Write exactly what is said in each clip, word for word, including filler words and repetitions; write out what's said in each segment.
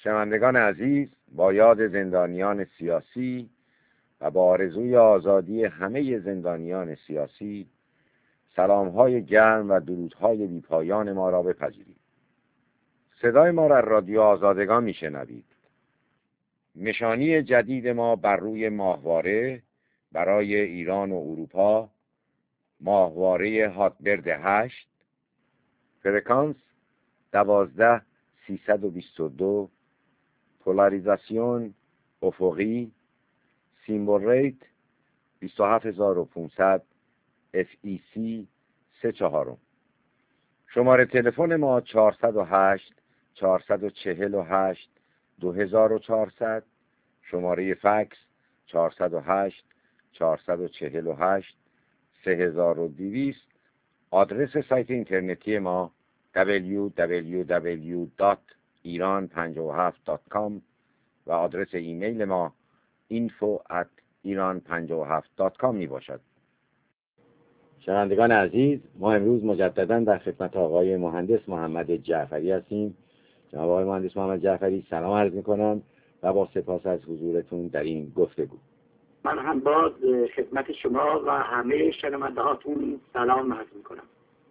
شنوندگان عزیز، با یاد زندانیان سیاسی و با آرزوی آزادی همه زندانیان سیاسی، سلام‌های گرم و درودهای بی‌پایان ما را بپذیرید. صدای ما را رادیو آزادگان میشنوید. نشانی جدید ما بر روی ماهواره برای ایران و اروپا، ماهواره هاتبرد هشت، فرکانس دوازده سیصد و بیست و دو، پولاریزاسیون افقی، سیمبل ریت بیست و هفت هزار و پانصد، اف ای سی سه چهارم. شماره تلفن ما چهارصد و هشت چهارصد و چهل و هشت دو هزار و چهارصد، شماره فکس چهارصد و هشت چهارصد و چهل و هشت سه هزار و دویست. آدرس سایت اینترنتی ما دبلیو دبلیو دبلیو دات ایران پنجاه و هفت دات کام و آدرس ایمیل ما اینفو ات ایران پنجاه و هفت دات کام می باشد. شنوندگان عزیز، ما امروز مجددا در خدمت آقای مهندس محمد جعفری هستیم. جناب آقای مهندس محمد جعفری، سلام عرض می‌کنم و با سپاس از حضورتون در این گفتگو. من هم باز خدمت شما و همه شنونده هاتون سلام عرض می‌کنم.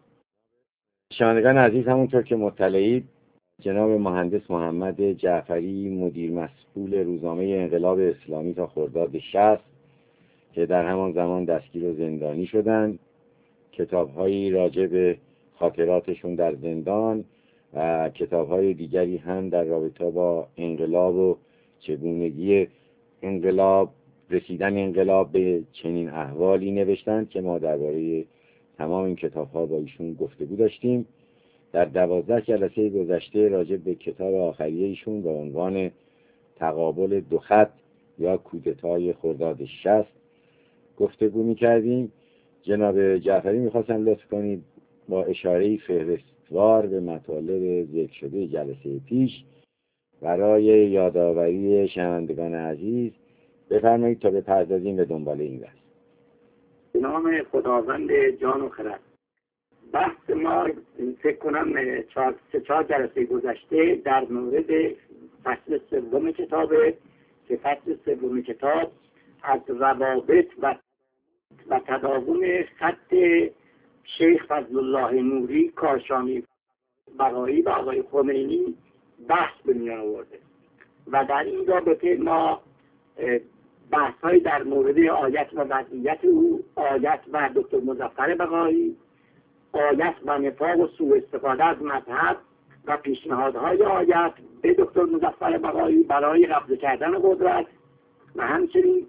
شنوندگان عزیز، همونطور که مطلعید، جناب مهندس محمد جعفری مدیر مسئول روزنامه انقلاب اسلامی تا خرداد شصت که در همان زمان دستگیر و زندانی شدند، کتاب‌هایی راجع به خاطراتشون در زندان و کتاب‌های دیگری هم در رابطه با انقلاب و چگونگی انقلاب، رسیدن انقلاب به چنین احوالی نوشتند که ما درباره تمام این کتاب‌ها با ایشون گفتگو داشتیم. در دوازده جلسه گذشته راجع به کتاب آخری ایشون با عنوان تقابل دو خط یا کودتای خرداد شصت گفتگو می‌کردیم. جناب جعفری می‌خواستن لطف کنید با اشاره فهرستوار به مطالب ذکر شده جلسه پیش برای یادآوری شنوندگان عزیز بفرمایید تا بپردازیم به دنبال این بحث. به نام خداوند جان و خرد. بحث ما فکر کنم چهار چهار جلسه گذشته در مورد فصل سوم کتابه که فصل سوم کتاب از روابط و و تداوم خط شیخ فضل الله نوری، کاشانی، بقایی و آقای خمینی بحث به میان آورده و در این رابطه ما بحث های در مورد آیت و وضعیت او، آیت و دکتر مظفر بقایی، آیت و نفاق و سوء استفاده از مذهب و پیشنهادهای آیت به دکتر مظفر بقایی برای قبضه کردن قدرت و همچنین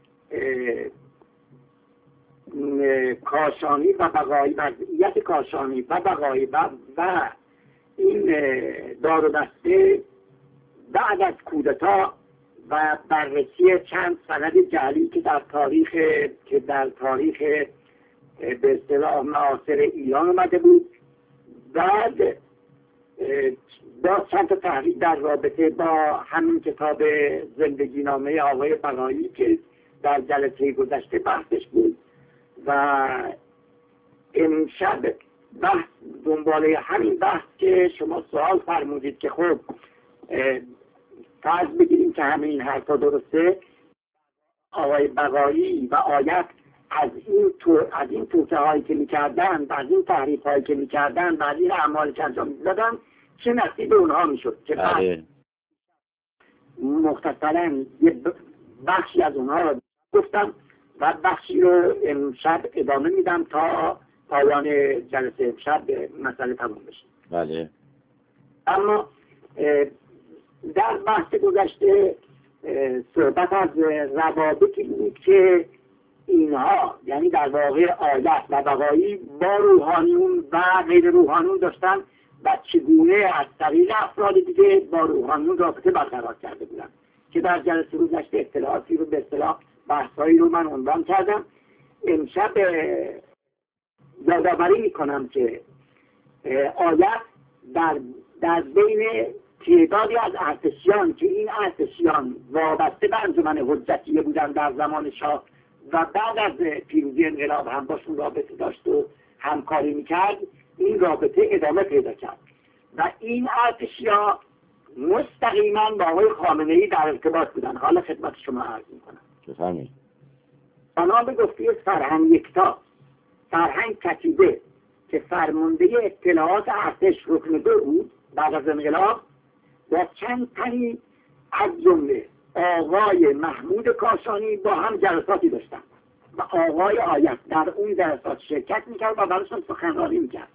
کاشانی و بقایی، وضعیت کاشانی و بقایی و, و این دار و دسته بعد از کودتا و بررسی چند سند جعلی که در تاریخ که در تاریخ به اصطلاح معاصر ایران اومده بود. بعد با چند تا تحقیق در رابطه با همین کتاب زندگی نامه آقای بقایی که در جلسه گذشته بحثش بود و امشب بحث دنباله همین بحث که شما سوال فرمودید که خب فرض بگیریم که همه این حرفا درسته، آقای بقایی و آیت از این تو از این توصیه هایی که میکردن و از این تحریف هایی که میکردن و از این اعمال که انجام میدادن چه نصیب اونها میشد که بعد مختصرا یه بخشی از اونها رو گفتم و بخشی رو امشب ادامه میدم تا پایان جلسه امشب مسئله تموم بشه. بله. اما در بحث گذشته صحبت از روابطی بود که اینها یعنی در واقع آیت و بقایی با روحانیون و غیر روحانیون داشتن و چگونه از طریق افراد دیگه با روحانیون رابطه برقرار کرده بودن که در جلسه گذشته اطلاعاتی رو به اصطلاح بحثایی رو من عنوان کردم. امشب یادآوری میکنم که آیت در در بین تعدادی از ارتشیان که این ارتشیان وابسته به انجمن حجتیه بودن در زمان شاه و بعد از پیروزی انقلاب هم باشون رابطه داشت و همکاری میکرد، این رابطه ادامه پیدا کرد و این ارتشیان مستقیما با آقای خامنه‌ای در ارتباط بودن. حالا خدمت شما عرض میکنم. بفرمایید. بنا به گفته سرهنگ یکتا، سرهنگ کتیبه که فرمانده اطلاعات ارتش رکن دو بود بعد از انقلاب، با چند تنی از جمله آقای محمود کاشانی با هم جلساتی داشتن و آقای آیت در اون جلسات شرکت میکرد و براشون سخنرانی میکرد.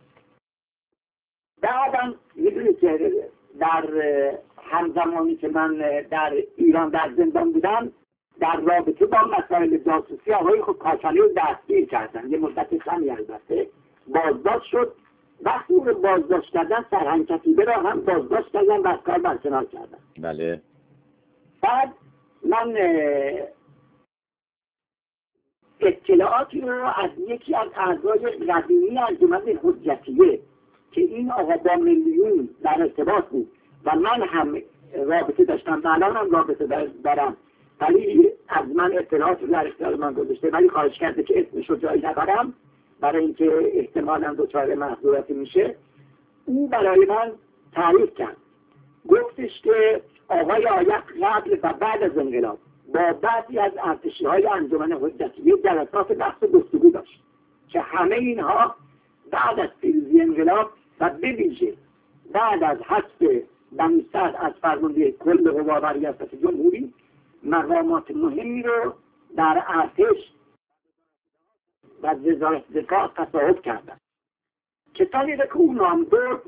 بعدم میدونید که در همزمانی که من در ایران در زندان بودم، در رابطه با مسائل جاسوسی آقای خود کاشانی رو دستگیر کردن. یه مدت کمی البته بازداشت شد. وقتی اون رو بازداشت کردن، سرهنگ کتیبه را هم بازداشت کردن و از کار برکنار کردن. بله. بعد من اطلاعاتی رو از یکی از اعضای قدیمی انجمن حجتیه که این آقا با میلیون در ارتباط بود و من هم رابطه داشتم و الان هم رابطه دارم، ولی از من اطلاعات رو در اختیار من گذاشته، ولی خواهش کرده که اسمش رو جایی نبرم برای اینکه احتمالاً دچار محظوراتی میشه. او برای من تعریف کرد، گفتش که آقای آیت قبل و بعد از انقلاب با بعضی از ارتشی‌های انجمن حجتیه جلسات بحث و گفتگو داشت که همه اینها بعد از پیروزی انقلاب و به ویژه بعد از حذف بنی سعد از فرمانده کل قوا و ریاست جمهوری مقامات مهمی رو در ارتش و وزارت دفاع تصاحب کردند. کسانی که او نام برد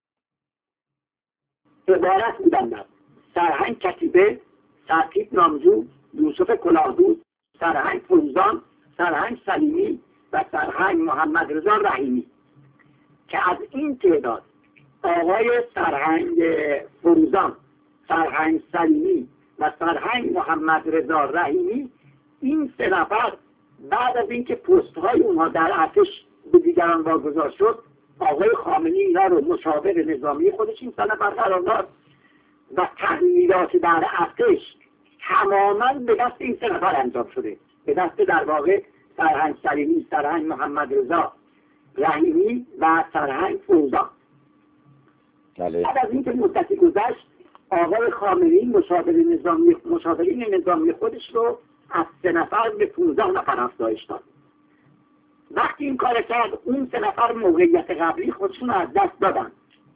عبارت بودند: سرهنگ کتیبه، سرتیپ نامجو، یوسف کلاهدوست، سرهنگ فروزان، سرهنگ سلیمی و سرهنگ محمد رضا رحیمی، که از این تعداد آقای سرهنگ فروزان، سرهنگ سلیمی و سرهنگ محمد رضا رحیمی، این سه نفر بعد از اینکه پست های اونها در ارتش به دیگران واگذار شد، آقای خامنه‌ای اینا رو مشاور نظامی خودش این سه نفر قرار داد و تحمیلات در ارتش تماما به دست این سه نفر انجام شده، به دست در واقع سرهنگ سلیمی، سرهنگ محمد رضا رحیمی و سرهنگ فروزان. بعد از اینکه مدتی گذشت، آقای خامنه‌ای مشاور نظامی مشاورین نظامی خودش رو از سه نفر به پانزده نفر افزایش داد. وقتی این کار کرد، اون سه نفر موقعیت قبلی خودشون از دست دادن.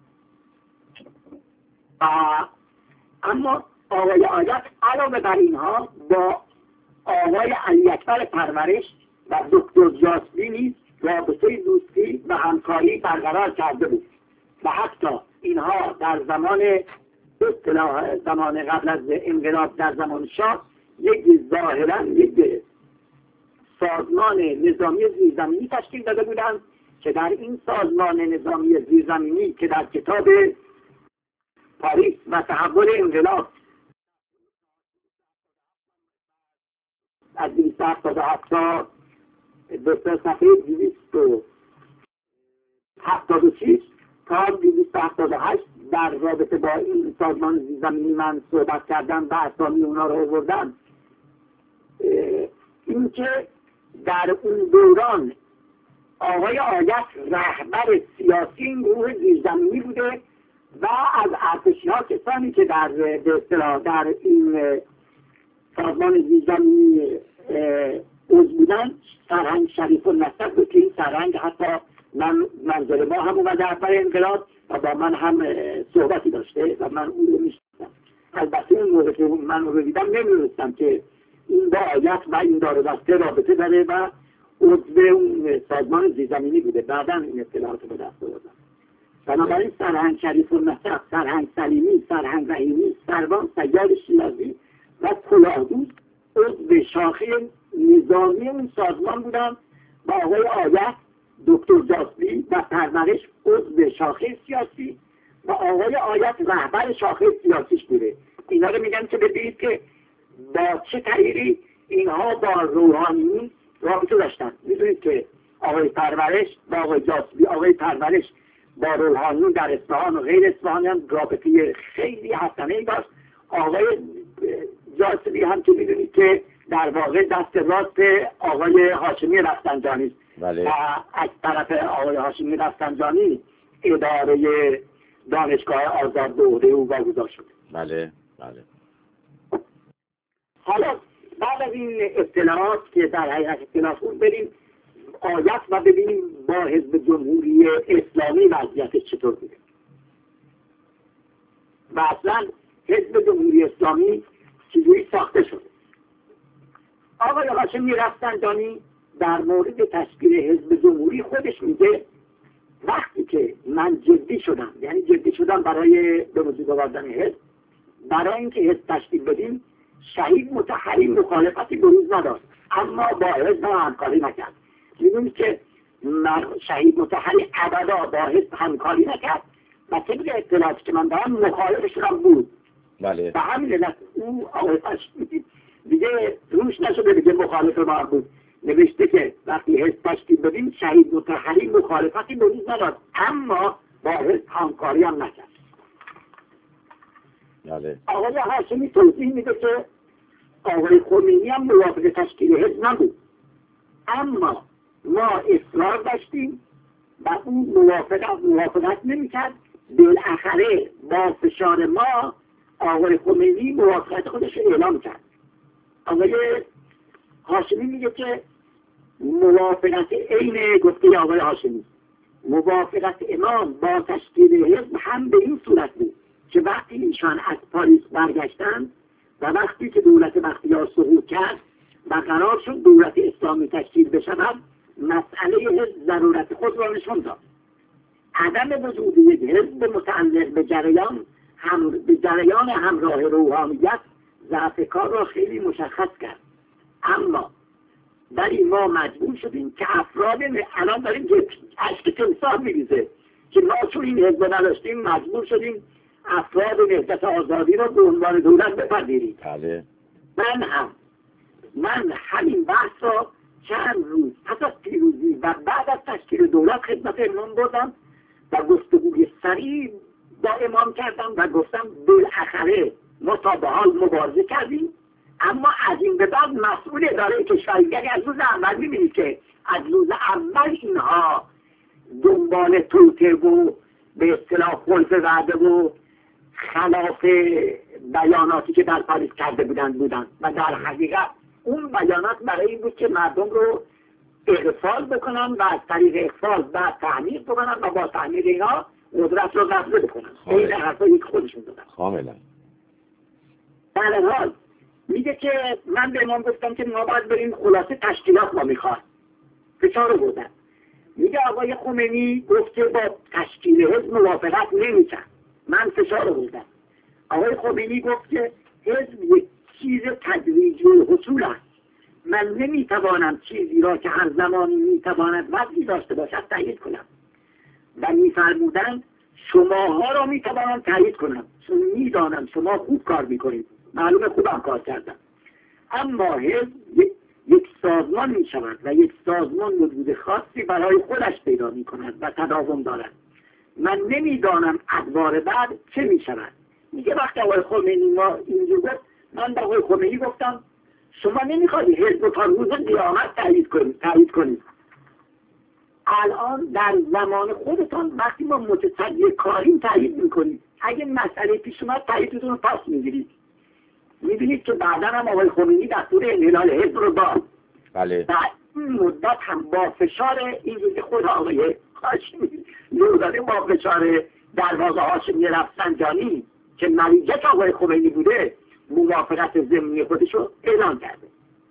و اما آقای آیت علاوه بر اینها با آقای علی اکبر پرورش و دکتر جاسبی نیز رابطه دوستی و همکاری برقرار کرده بود و حتی اینها در زمان اصطلاح زمان قبل از انقلاب در زمان شاه یک ظاهرا یک سازمان نظامی زیرزمینی تشکیل داده بودند که در این سازمان نظامی زیرزمینی که در کتاب پاریس و تحول انقلاب از دویست و هفتاد و هفت تا دو صفحه دویست و هفتاد و شش تا دویست و هفتاد و هشت در رابطه با این سازمان زیرزمینی من صحبت کردم و اسامی اونا رو آوردم. اینکه در اون دوران آقای آیت رهبر سیاسی این گروه زیرزمینی بوده و از ارتشی‌ها کسانی که در به اصطلاح در این سازمان زیرزمینی عضو بودن، سرهنگ شریف النسب بود که این سرهنگ حتی من منظر ما هم اومده اول انقلاب و با من هم صحبتی داشته و من اون رو میشناسم. البته اون موقع که من رو دیدم نمی‌دونستم که این با آیت و این دار و دسته رابطه داره و عضو اون سازمان زیرزمینی بوده. بعدا این اطلاعات رو به دست آوردم. بنابراین سرهنگ شریف النسب، سرهنگ سلیمی، سرهنگ رحیمی، سروان سیاد شیرازی و کلاهدوست عضو شاخه نظامی اون سازمان بودن با آقای آیت، دکتر جاسبی و پرورش عضو شاخه سیاسی و آقای آیت رهبر شاخه سیاسیش بوده. اینا رو میگن که ببینید که با چه طریقی اینها با روحانیون رابطه داشتن. میدونید که آقای پرورش با آقای جاسبی، آقای پرورش با روحانیون در اصفهان و غیر اصفهان هم رابطه خیلی حسنه‌ای داشت. آقای جاسبی هم که میدونید که در واقع دست راست آقای هاشمی رفسنجانی است. بله. و از طرف آقای هاشمی رفسنجانی اداره دانشگاه آزاد به عهده او واگذار شده. بله بله. حالا بعد از این اطلاعات که در حقیقت اطلاعات اون بریم آیت و ببینیم با حزب جمهوری اسلامی وضعیتش چطور بوده و اصلا حزب جمهوری اسلامی چجوری ساخته شده. آقای هاشمی رفسنجانی در مورد تشکیل حزب جمهوری خودش میگه وقتی که من جدی شدم، یعنی جدی شدم برای به وجود آوردن حزب، برای اینکه حزب تشکیل بدیم، شهید مطهری مخالفتی بروز نداشت اما با حزب همکاری نکرد. میدونید که شهید مطهری ابدا با حزب همکاری نکرد و طبق اطلاعاتی که من دارم مخالفشون هم بود. بله. و همین علت او آقای هاشمی دیگه روش نشده دیگه مخالف ما بود، نوشته که وقتی حزب تشکیل بدیم شهید مطهری مخالفتی بروز نداشت اما با حزب همکاری هم نکرد. بله. آقای هاشمی توضیح میده که آقای خمینی هم موافق تشکیل حزب نبود اما ما اصرار داشتیم و اون موافقت موافقت نمیکرد. بالاخره با فشار ما آقای خمینی موافقت خودش رو اعلام کرد. آقای هاشمی میگه که موافقت عین گفته آقای هاشمی موافقت امام با تشکیل حزب هم به این صورت بود که وقتی ایشان از پاریس برگشتند و وقتی که دولت بختیار سقوط کرد و قرار شد دولت اسلامی تشکیل بشود، مسئله حزب ضرورت خود را نشان داد. عدم وجود یک حزب متعلق به جریان هم به جریان همراه روحانیت ضعف کار را خیلی مشخص کرد. اما ولی ما مجبور شدیم که افراد الان داریم که اشک تمساح میریزه که ما چون این حزب نداشتیم مجبور شدیم افراد وحدت آزادی را به عنوان دولت بپذیریم. بله. من هم من همین بحث را چند روز پس از پیروزی و بعد از تشکیل دولت خدمت امام بردم و گفتگوی سریع با امام کردم و گفتم بالاخره ما تا به حال مبارزه کردیم اما از این به بعد مسئول اداره کشوریگری از روز اول می‌بینید که از روز اول اینها دنبال توته و به اصطلاح خلف وعده و خلاف بیاناتی که در پاریس کرده بودند بودند و در حقیقت اون بیانات برای این بود که مردم رو اغفال بکنن و از طریق اغفال بعد تعمیر بکنن و با تعمیر اینا قدرت رو قبضه بکنن. این حرفایی که خودشون دادن. کاملا. در این حال میگه که من به امام گفتم که ما باید بریم خلاصه تشکیلات ما میخواد فشار رو بودن. میگه آقای خمینی گفت که با تشکیل حزب موافقت نمیکرد. من فشار رو بودم. آقای خمینی گفت که حزب یک چیز تدریجی حصول است. من نمیتوانم چیزی را که هر زمانی میتواند وضعی داشته باشد تایید کنم. و میفرمودند شماها را میتوانم تایید کنم چون میدانم شما خوب کار میکنید. معلومه خوبم کار کردم. اما حزب یک, یک سازمان میشود و یک سازمان وجود خاصی برای خودش پیدا میکند و تداوم دارد. من نمیدانم ادوار بعد چه میشود. میگه وقتی آقای خمینی ما اینجور گفت من به آقای خمینی گفتم شما نمیخوادی حزب تا روز قیامت تایید کنید تایید کنید. الان در زمان خودتان وقتی ما متصدی کاریم تایید میکنید. اگه مسئله پیش اومد تاییدتون رو پس میگیرید. میبینید که بعدا هم آقای خمینی دستور انحلال حزب رو داد. بله. در این مدت هم با فشار اینجوری خود آقای هاشمی نورداده با فشار در واقع هاشمی رفسنجانی که ملیکت آقای خمینی بوده موافقت ضمنی خودش رو اعلان کرده.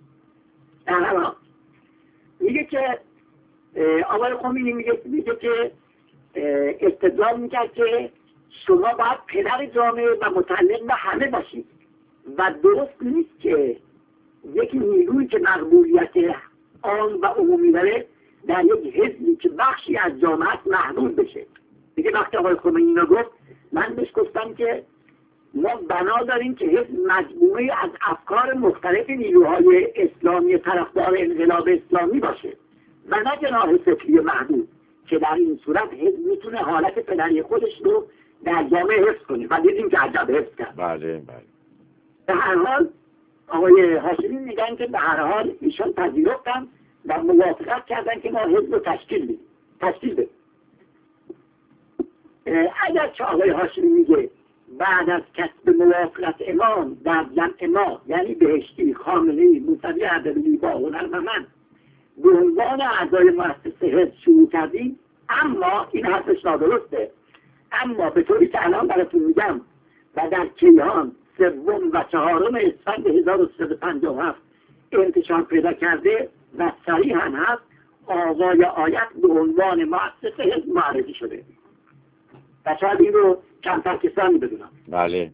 در حالا میگه که آقای خمینی میگه, میگه که استدلال میکرد که شما باید پدر جامعه و متعلق به همه باشید و درست نیست که یک نیروی که مقبولیت عام و عمومی داره در یک حزبی که بخشی از جامعه محدود بشه. دیگه وقتی آقای خمینی رو گفت من بهش گفتم که ما بنا داریم که حزب مجموعه از افکار مختلف نیروهای اسلامی طرفدار انقلاب اسلامی باشه و نه جناح فکری محدود که در این صورت حزب میتونه حالت پدری خودش رو در جامعه حفظ کنه و دیدیم که عجب حفظ کرد. بله بله. به هر حال آقای هاشمی میگن که به هر حال ایشان پذیرفتن و موافقت کردن که ما حزب رو تشکیل بدیم تشکیل بدیم. اگر که آقای هاشمی میگه بعد از کسب موافقت امام در جمع ما، یعنی بهشتی، خامنه‌ای، موسوی اردبیلی با هنرمند به عنوان اعضای مؤسسه حزب شروع کردیم، اما این حرفش نادرسته. اما به طوری که الان براتون میگم و در کیهان سوم و چهارم اسفند هزار و سیصد و پنجاه و هفت انتشار پیدا کرده و صریحاً هست آقای آیت به عنوان مؤسسه حزب معرفی شده و شاید این رو کمتر کسانی بدونم. بله.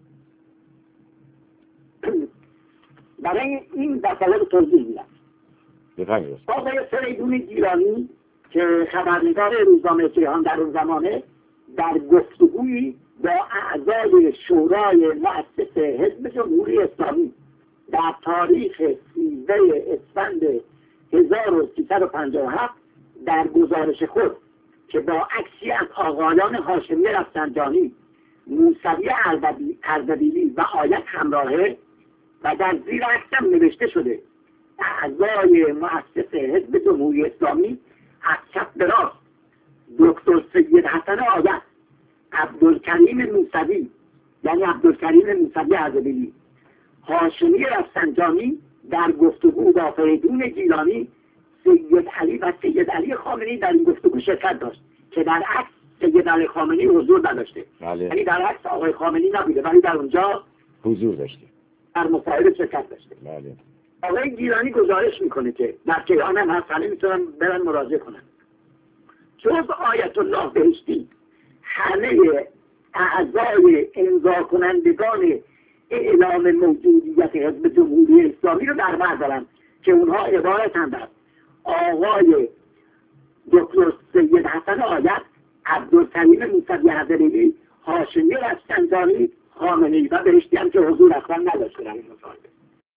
برای این مسئله رو توضیح میدم. بفرمایید. آقای فریدون گیلانی که خبرنگار روزنامه کیهان در اون زمانه در گفتگویی با اعضای شورای مؤسسه حزب جمهوری اسلامی در تاریخ سیزده اسفند هزار و سیصد و پنجاه و هفت در گزارش خود که با عکسی از آقایان هاشمی رفسنجانی، موسوی اردبیلی و آیت همراهه و در زیر عکسم نوشته شده اعضای مؤسسه حزب جمهوری اسلامی از چپ به راست دکتر سید حسن آیت، عبدالکریم موسوی یعنی عبدالکریم موسوی اردبیلی، هاشمی رفسنجانی در گفتگو با فریدون گیلانی، سید علی و سید علی خامنه‌ای در این گفتگو شرکت داشت که در عکس سید علی خامنه‌ای حضور نداشته. بله. یعنی در عکس آقای خامنه‌ای نبوده ولی در اونجا حضور داشته، در مصاحبه شرکت داشته. بله. آقای گیلانی گزارش میکنه که در کیهان هم هست، همه میتونن برن مراجعه کنن. جز آیت الله بهشتی همه اعضای امضا کنندگان اعلام موجودیت حزب جمهوری اسلامی رو در بر دارن که اونها عبارتند از آقای دکتر سید حسن آیت، عبدالکریم موسوی اردبیلی، هاشمی رفسنجانی، خامنه‌ای و بهشتی هم که حضور اصلا نداشته در این مصاحبه.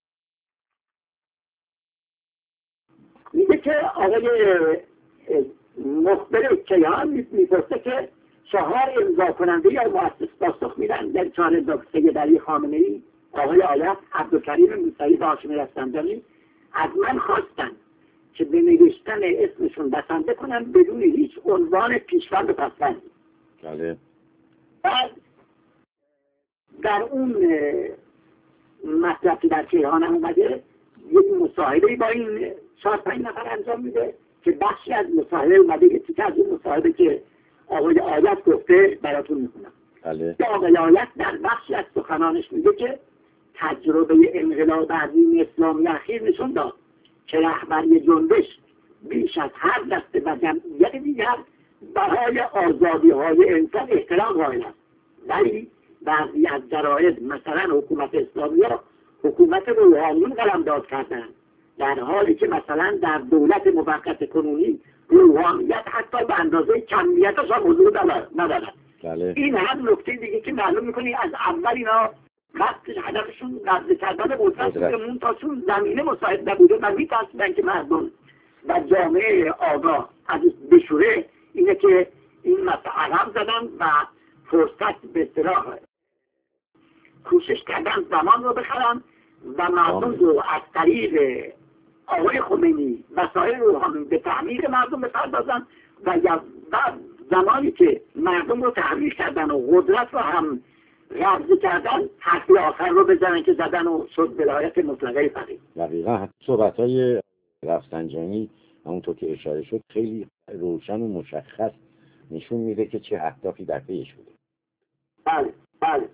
میگه که آقای مخبر کیهان میپرسه که چهار امضا کننده یا مؤسس پاسخ میدن در چهار امضا سید علی خامنه‌ای، آقای آیت، عبدالکریم موسوی و هاشمی رفسنجانی از من خواستن که به نوشتن اسمشون بسنده کنم بدون هیچ عنوان پیشوند و پسوند. بله. بعد در اون مطلب که در کیهان هم اومده یک مصاحبه با این چهار پنج نفر انجام میده که بخشی از مصاحبه اومده، یک تیکه از اون مصاحبه که آقای آیت گفته براتون میکنم. بله. آقای آیت در بخشی از سخنانش میگه که تجربه انقلاب عظیم اسلامی اخیر نشون داد که رهبری جنبش بیش از هر دسته و جمعیت دیگر برای آزادی های انسان احترام قائل است، ولی بعضی از جراید مثلا حکومت اسلامی ها حکومت روحانیون قلمداد کردند، در حالی که مثلا در دولت موقت کنونی روحانیت حتی به اندازه کمیتش هم حضور ندارد. بله. این هم نکته دیگه که معلوم میکنی از اول اینا قصد هدفشون قبض کردن قدرت بودمون تا چون زمینه مساعد نبوده و میترسیدن که مردم و جامعه آگاه از بشوره، اینه که این مسئله عقب زدن و فرصت به اصطلاح کوشش کردن زمان رو بخرن و مردم رو از طریق آقای خمینی وسایل روحانی به تعمیر مردم بپردازن و بعد زمانی که مردم رو تحمیل کردن و قدرت رو هم قبض کردن حرفی آخر رو بزنن که زدن و شد ولایت مطلقه فقیه. دقیقا صحبت‌های رفسنجانی همونطور که اشاره شد خیلی روشن و مشخص نشون میده که چه اهدافی در پیش بوده. بله بله.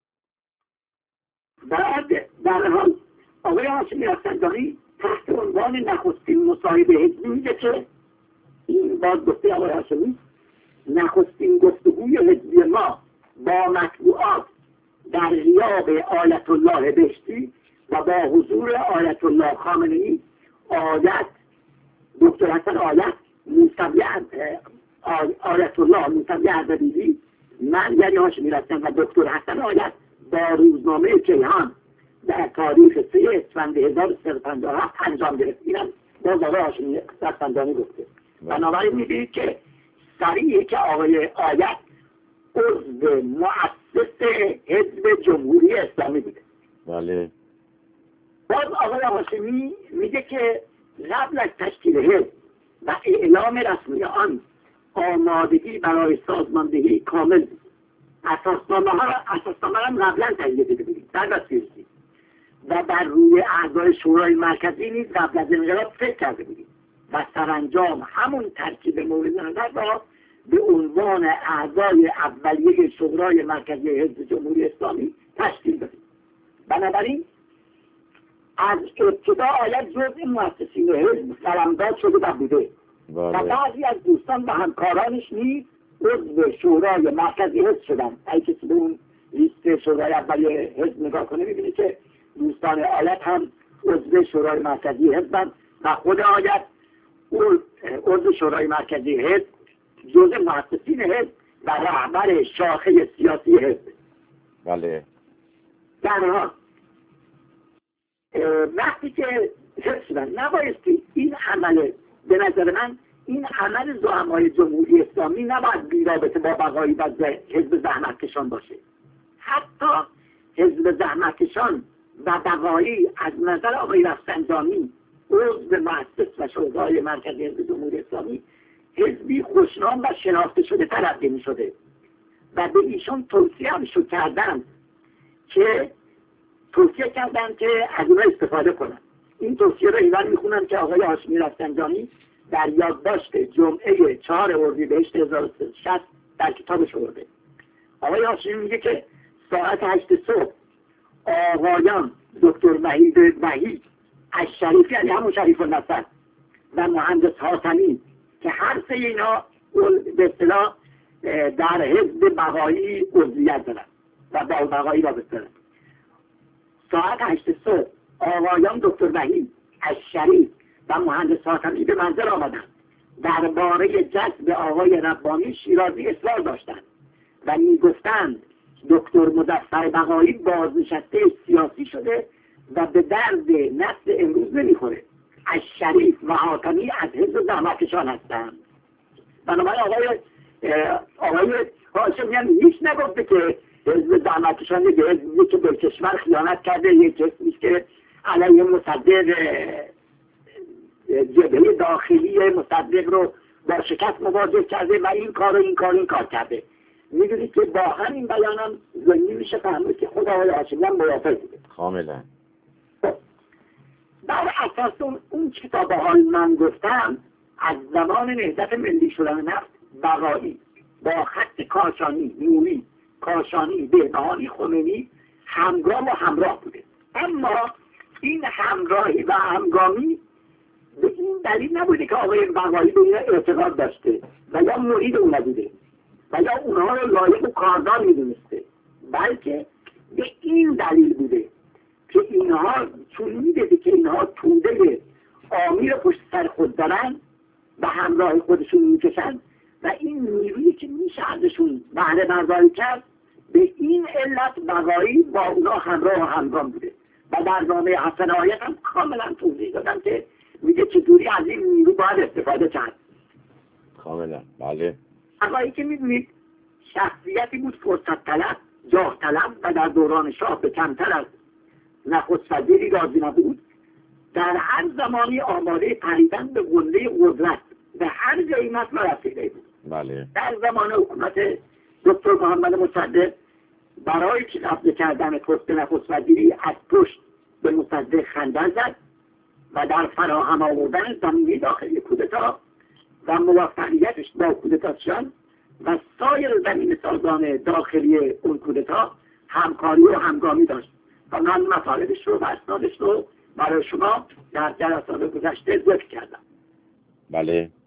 بعد در حال آقای هاشمی رفسنجانی تحت عنوان نخستین مصاحبه حزبی میگه که این باز گفته آقای هاشمی نخستین گفتگوی حزبی ما با مطبوعات در غیاب آیت الله بهشتی و با حضور آیت الله خامنه‌ای، آیت دکتر حسن آیت، موسوی آیت الله موسوی اردبیلی، من یعنی هاشمی رفتم و دکتر حسن آیت با روزنامه کیهان در تاریخ سه اسفند هزار و سیصد و پنجاه و هفت انجام گرفت. اینم باز آقای هاشمی رفسنجانی گفته. بنابراین می‌بینید که صریحه که آقای آیت عضو مؤسس حزب جمهوری اسلامی بوده. بله. باز آقای هاشمی میگه که قبل از تشکیل حزب و اعلام رسمی آن آمادگی برای سازماندهی کامل بود. اساسنامه ها اساسنامه هم قبلا تهیه دیده بودیم در دسترسی و بر روی اعضای شورای مرکزی نیز قبل از انقلاب فکر کرده بودیم و سرانجام همون ترکیب مورد نظر را به عنوان اعضای اولیه شورای مرکزی حزب جمهوری اسلامی تشکیل دادیم. بنابراین از ابتدا آید جزء مؤسسین حزب قلمداد شده و بوده و بعضی از دوستان و همکارانش نیز عضو شورای مرکزی حزب شدن. اگه کسی به اون لیست شورای اولیه حزب نگاه کنه می‌بینه که دوستان آیت هم عضو شورای مرکزی حزبن و خود آیت عضو شورای مرکزی حزب، جزء مؤسسین حزب و رهبر شاخه سیاسی حزب. بله. در حال وقتی که حزب شدن نبایستی این عمل، به نظر من این عمل زعمای جمهوری اسلامی نباید بی‌رابطه با بقایی و حزب زحمتکشان باشه. حتی حزب زحمتکشان و بقایی از نظر آقای رفسنجانی عضو مؤسس و شورای مرکزی حزب جمهوری اسلامی حزبی خوشنام و شناخته شده تلقی می شده و به ایشان توصیه هم شو کردن که توصیه کردن که از اونها استفاده کنن. این توصیه رو ایوان میخونم که آقای هاشمی رفسنجانی در یادداشت جمعه چهار اردیبهشت هزار و سیصد و شصت در کتابش آورده. آقای هاشمی میگه که ساعت هشت صبح آقایان دکتر وحید وحید از شریف، یعنی همون شریف النصر و مهندس حاتمی که هر سه اینا به اصطلاح در حزب بقایی عضویت دارن و با بقایی رابطه دارن، ساعت هشت صبح آقایان دکتر وحید از شریف و مهندس حاتمی به منزل آمدند. درباره جذب آقای ربانی شیرازی اصرار داشتند و میگفتند دکتر مظفر بقایی بازنشسته سیاسی شده و به درد نسل امروز نمیخوره. از شریف و حاتمی از حزب زحمتکشان هستند. بنابراین آقای آقای هاشمیان هیچ نگفته که حزب زحمتکشان یک حزبی که به کشور خیانت کرده، یک حزبی که علیه مصدق جبهه داخلی مصدق رو با شکست مواجه کرده و این کار و این کار این کار کرده. میدونید که با همین بیان هم ضمنی میشه فهمید که خود آقای هاشمیان موافق بوده. کاملا. بر اساس اون, اون کتاب های من گفتم از زمان نهضت ملی شدن نفت بقایی با خط کاشانی، نوری، کاشانی، بهبهانی، خمینی همگام و همراه بوده. اما این همراهی و همگامی به این دلیل نبوده که آقای بقایی به این اعتقاد داشته و یا مرید اون نبوده و یا اونها رو لایق و کاردار میدونسته، بلکه به این دلیل بوده که اینها چون میدیده که اینها توده آمیر پشت سر خود دارن و همراه خودشون میکشن و این نیرویی که میشه ازشون بهره برداری کرد، به این علت بقایی با اونا همراه و همگام بوده و در نامه حسن آیت هم کاملا توضیح دادن که میگه چطوری از این نیرو باید استفاده کرد. کاملا. بله. بقایی که میدونید شخصیتی بود فرصت طلب، جاه طلب و در دوران شاه به کمتر از نخست وزیری راضی نبود. در هر زمانی آماده پریدن به قله قدرت به هر قیمت رسیده بود. بله. در زمان حکومت دکتر محمد مصدق برای که قبض کردن پست نخست وزیری از پشت به مصدق خنجر زد و در فراهم آوردن زمینه داخلی کودتا و موفقیتش با کودتاشان و سایر زمین سازان داخلی اون کودتا همکاری و همگامی داشت و من مطالبش رو و اسنادش رو برای شما در جلسات گذشته ذکر کردم. بله.